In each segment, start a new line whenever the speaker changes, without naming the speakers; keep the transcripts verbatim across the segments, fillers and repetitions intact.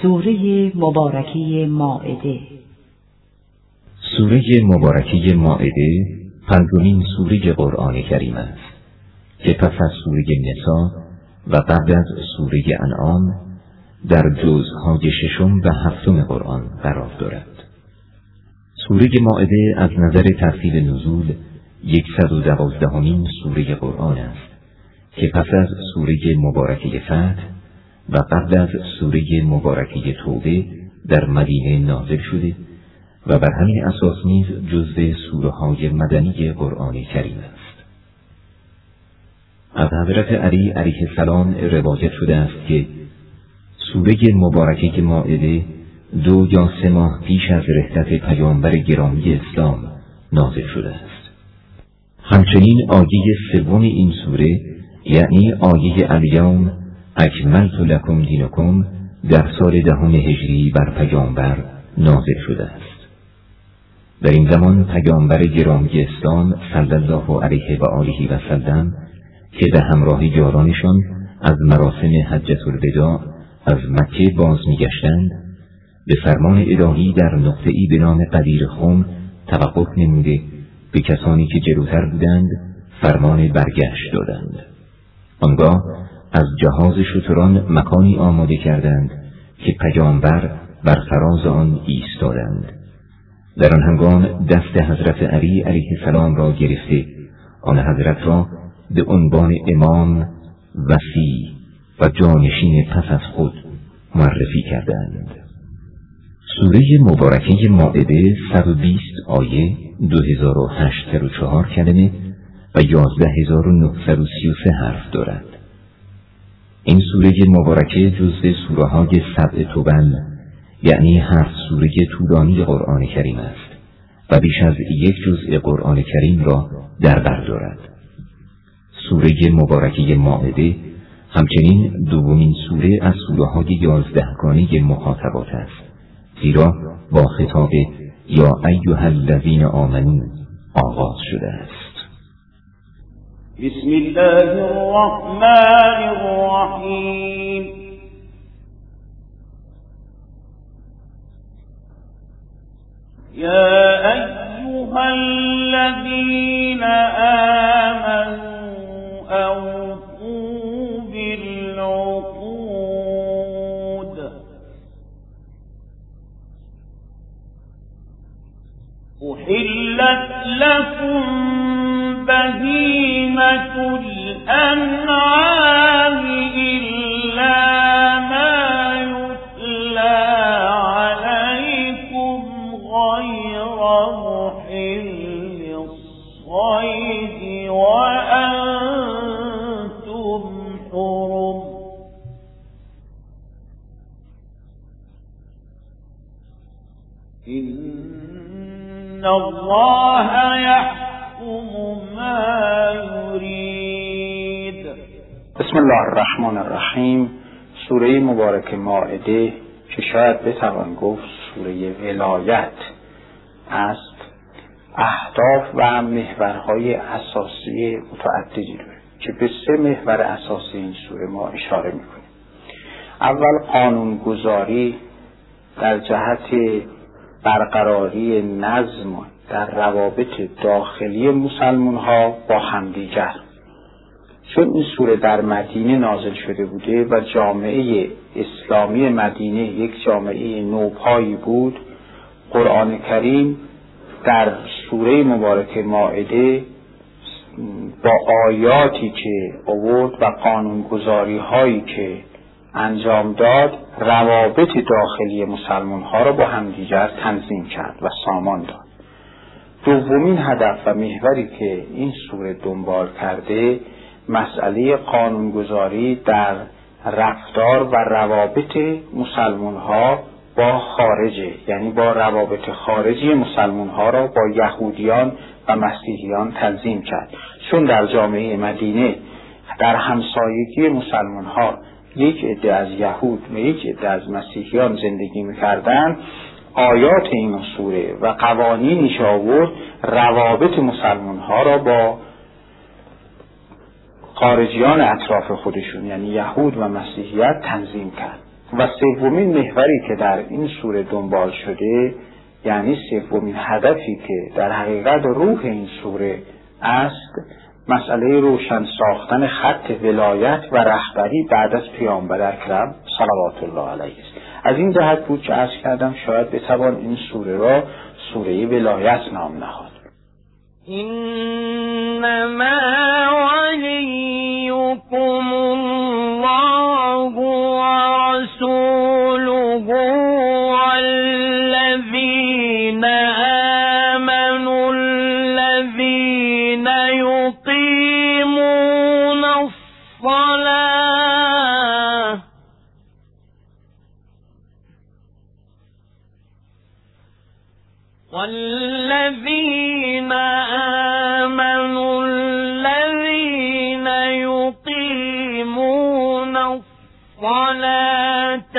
سوره مبارکه مائده.
سوره مبارکه مائده پنجمین سوره قرآن کریم است که پس از سوره نساء و قبل از سوره انعام در جزءهای ششم و هفتم قرآن قرار دارد. سوره مائده از نظر ترتیب نزول یکصد و دوازدهمین سوره قرآن است که پس از سوره مبارکه فتح و قبل از سوره مبارکه توبه در مدینه نازل شده و بر همین اساس نیز جزو سوره های مدنی قرآن کریم است. از حضرت علی علیه السلام روایت شده است که سوره مبارکه مائده دو یا سه ماه پیش از رحلت پیامبر گرامی اسلام نازل شده است. همچنین آیه سوم این سوره یعنی آیه الیوم اکملت لکم دینکم در سال دهم هجری بر پیامبر نازل شده است. در این زمان پیامبر گرامی اسلام صلی الله علیه و آله و سلم که به همراه یارانشان از مراسم حجة الوداع از مکه باز میگشتند به فرمان الهی در نقطه‌ای به نام غدیر خم توقف نموده به کسانی که جلوتر بودند فرمان برگشت دادند. آنگاه از جهاز شتران مکانی آماده کردند که پیامبر بر فراز آن ایستادند. در آن هنگام دست حضرت علی علیه السلام را گرفته آن حضرت را به عنوان امام وصی و جانشین پس از خود معرفی کردند. سوره مبارکه مائده صد و بیست آیه، دو هزار و هشتصد و چهار کلمه و یازده هزار و نهصد و سی و سه حرف دارد. این سوره مبارکه جزو سوره های سبع طبل یعنی هفت سوره طولانی قرآن کریم است و بیش از یک جزء قرآن کریم را در بر دارد. سوره مبارکه مائده همچنین دومین سوره از سوره های یازدهگانه مخاطبات است، زیرا با خطاب یا ایها الذین آمنو آغاز شده است.
بسم الله الرحمن الرحیم. یا ایها الذین آمنوا اوفوا بالعقود احلت لكم بهیمة الأنعام إلا ما يتلى عليكم غير محل الصيد وأنتم حرم إن الله يحكم ما يريد.
بسم الله الرحمن الرحیم. سوره مبارکه مائده که شاید بتوان گفت سوره ولایت است، اهداف و محورهای اساسی متعددی دارد که به سه محور اساسی این سوره ما اشاره میکنیم. اول قانونگذاری در جهت برقراری نظم در روابط داخلی مسلمان ها با همدیگر، چون این سوره در مدینه نازل شده بوده و جامعه اسلامی مدینه یک جامعه نوپایی بود. قرآن کریم در سوره مبارکه مائده با آیاتی که آورد و قانونگذاری هایی که انجام داد روابط داخلی مسلمان ها را با همدیگر تنظیم کرد و سامان داد. دومین هدف و محوری که این سوره دنبال کرده مسئله قانونگذاری در رفتار و روابط مسلمان ها با خارجه، یعنی با روابط خارجی مسلمان ها را با یهودیان و مسیحیان تنظیم کرد. چون در جامعه مدینه در همسایگی مسلمان ها یک عده از یهود و یک عده از مسیحیان زندگی می‌کردند، آیات این سوره و قوانینی که آورد روابط مسلمان ها را با خارجیان اطراف خودشون یعنی یهود و مسیحیت تنظیم کرد. و سومین محوری که در این سوره دنبال شده، یعنی سومین هدفی که در حقیقت روح این سوره است، مسئله روشن ساختن خط ولایت و رهبری بعد از پیامبر اکرم صلوات الله علیه است. از این جهت بود که عرض کردم شاید بتوان این سوره را سوره ولایت نام نهاد.
انما ولیکم الله و رسوله والذین آمنوا الذین یقیمون الصلاة والذین آمنوا الذین یقیمون الصلاة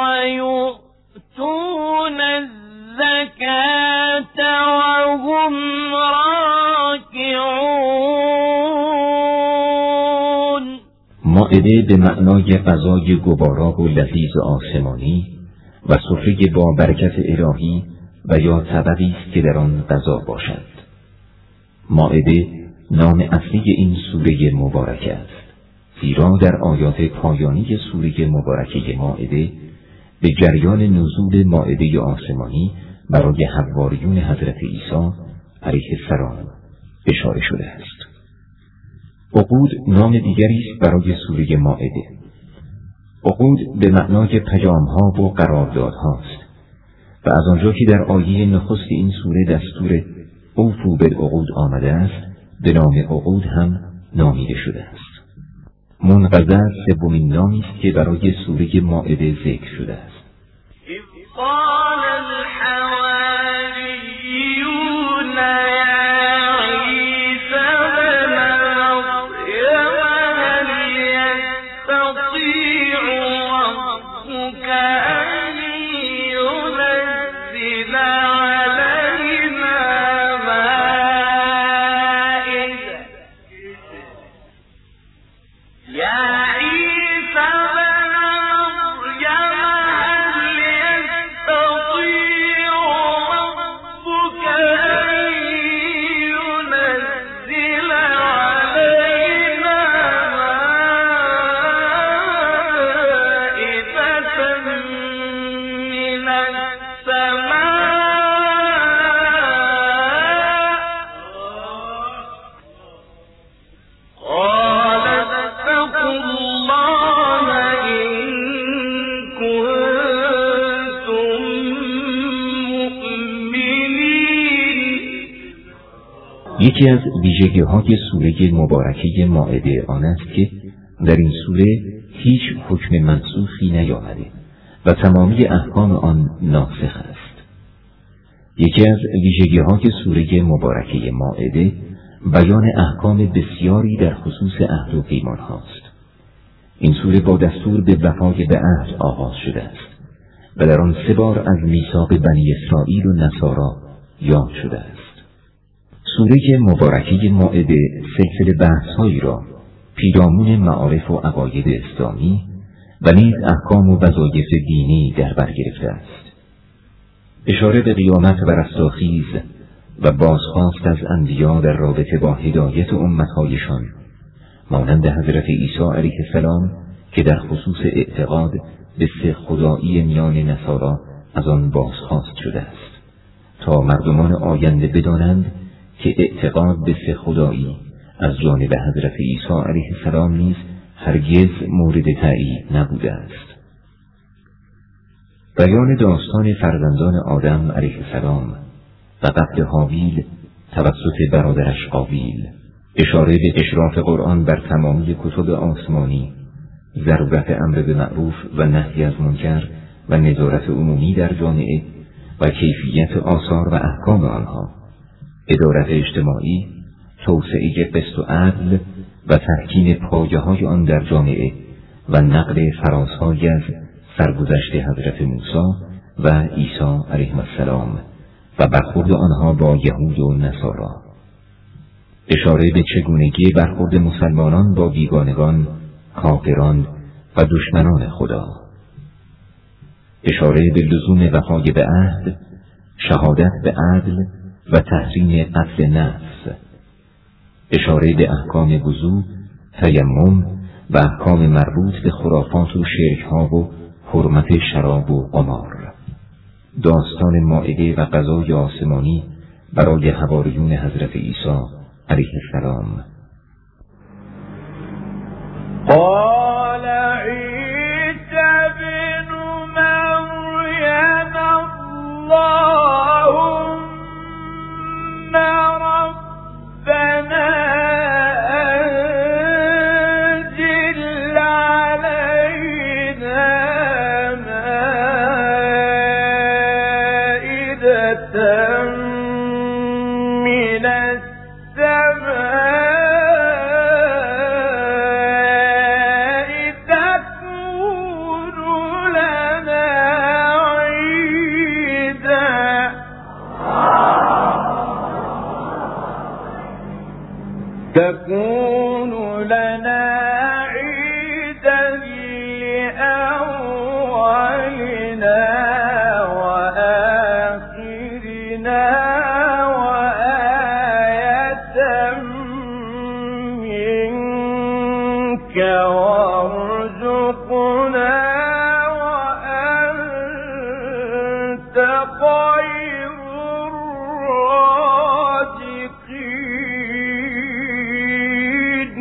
ويؤتون الزكاة وهم راكعون.
مائده به معنای غذای گوارا و لذیذ آسمانی و سفره با برکت الهی و یا طبقی است که در آن غذا باشد. مائده نام اصلی این سوره مبارکه است، زیرا در آیات پایانی سوره مبارکه مائده به جریان نزول مائده آسمانی برای حواریون حضرت عیسی علیه السلام اشاره شده است. عقود نام دیگری است برای سوره مائده. عقود به معنای پیام‌ها و قراردادهاست و از آنجا که در آیه نخست این سوره دستور اوفوا بالعقود آمده است، به نام عقود هم نامیده شده است. منقضا سومین نامی است که برای سوره مائده ذکر شده است.
قال الحواریون یا عیسی ابن مریم هل یستطیع ربک ان ینزل علینا مائدة یا عیسی
یکی از ویژگی‌های سوره مبارکه مائده آن است که در این سوره هیچ حکم منسوخی نیامده و تمامی احکام آن ناسخ است. یکی از ویژگی‌های سوره مبارکه مائده بیان احکام بسیاری در خصوص عهد و پیمان هاست. این سوره با دستور به وفای به عهد آغاز شده است و در آن سه بار از میثاق بنی اسرائیل و نصارا یاد شده است. سوره مبارکه مائده سلسله بحث‌هایی را پیرامون معارف و عقاید اسلامی و نیز احکام و وظایف دینی در بر گرفته است. اشاره به قیامت و رستاخیز و بازخواست از انبیا در رابطه با هدایت امت‌هایشان مانند حضرت عیسی علیه السلام که در خصوص اعتقاد به سه خدایی میان نصارا از آن بازخواست شده است تا مردمان آینده بدانند که اعتقاد به سه خدایی از جانب حضرت عیسی علیه السلام نیز هرگز مورد تأیید نبوده است. بیان داستان فرزندان آدم علیه السلام و قتل هابیل توسط برادرش قابیل، اشاره به اشراف قرآن بر تمامی کتب آسمانی، ضرورت امر به معروف و نهی از منکر و نظارت عمومی در جامعه و کیفیت آثار و احکام آنها، ادارت اجتماعی، توسعه قسط و عدل و تحکیم پایه‌های آن در جامعه و نقل فرازهایی از سرگذشت حضرت موسی و عیسی علیه السلام و برخورد آنها با یهود و نصارا، اشاره به چگونگی برخورد مسلمانان با بیگانگان، کافران و دشمنان خدا، اشاره به لزوم وفای به عهد، شهادت به عدل و تحریم قتل نفس، اشاره به احکام وضو، تیمم و احکام مربوط به خرافات و شرک‌ها و حرمت شراب و قمار. داستان مائده و غذای آسمانی برای حواریون حضرت عیسی علیه السلام.
قال عيسى ابن مريم اللهم ربنا أنزل علينا مائدة من السماء تكون لنا عيدا تكون لنا عيدا لأولنا وآخرنا وآية منك وارزقنا وأنت خير الرازقين.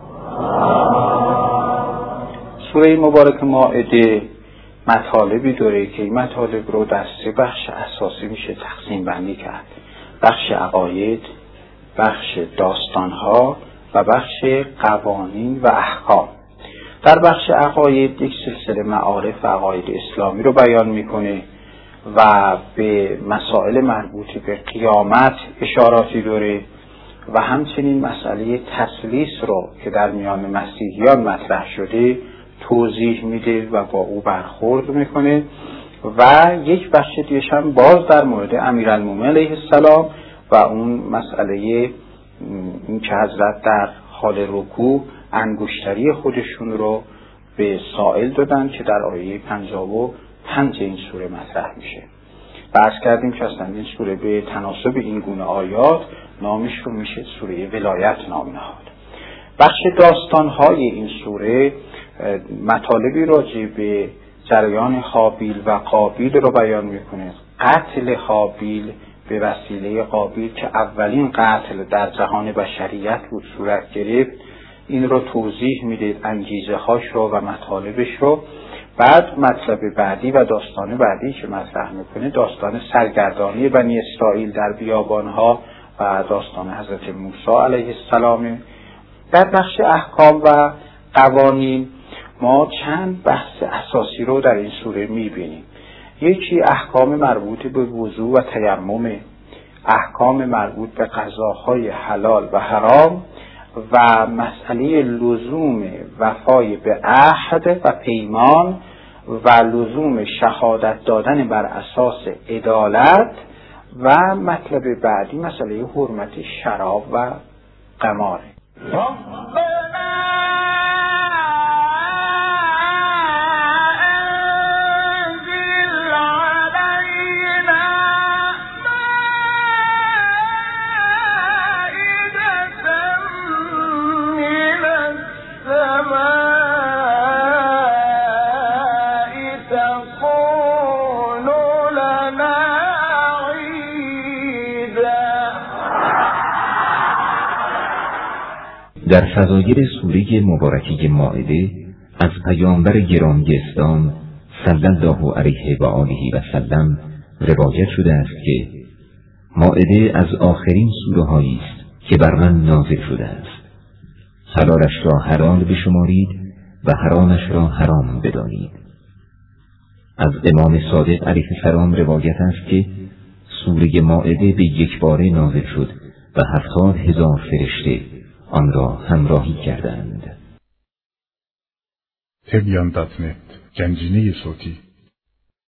سوره مبارک مائده مطالبی داره که این مطالب رو در سه بخش اساسی میشه تقسیم بندی کرد: بخش عقاید، بخش داستانها و بخش قوانین و احکام. در بخش عقاید یک سلسله معارف و عقاید اسلامی رو بیان میکنه و به مسائل مربوط به قیامت اشاراتی داره و همچنین مسئله تثلیث رو که در میان مسیحیان مطرح شده توضیح میده و با او برخورد میکنه و یک بخش دیگه هم باز در مورد امیرالمومنین علیه السلام و اون مسئله این که حضرت در حال رکوع انگشتری خودشون رو به سائل دادن که در آیه پنجاه و پنج این سوره مطرح میشه. بحث کردیم که اصلا این سوره به تناسب این گونه آیات نامش رو میشه سوره ولایت نام نهاد. بخش داستانهای این سوره مطالبی راجع به جریان هابیل و قابیل رو بیان میکنه. قتل هابیل به وسیله قابیل که اولین قتل در جهان بشریت بود صورت گرفت، این رو توضیح میده، انگیزه هاش رو و مطالبش رو. بعد مطلب بعدی و داستان بعدی که مطرح میکنه داستان سرگردانی بنی اسرائیل در بیابانها و داستان حضرت موسی علیه السلام. در بخش احکام و قوانین ما چند بحث اساسی رو در این سوره میبینیم. یکی احکام مربوط به وضو و تیمم، احکام مربوط به غذاهای حلال و حرام و مسئله لزوم وفای به عهد و پیمان و لزوم شهادت دادن بر اساس عدالت و مطلب بعدی مسئله حرمت شراب و قمار.
در فضایل سوره مبارکه مائده از پیامبر گرامی اسلام صلی الله علیه و آله و سلم روایت شده است که مائده از آخرین سوره هایی است که بر من نازل شده است. حلالش را حلال بشمارید و حرامش را حرام بدانید. از امام صادق علیه السلام روایت است که سوره مائده به یک باره نازل شد و هفتاد هزار فرشته آن را همراهی کردند.
تبیان دات نت گنجینه صوتی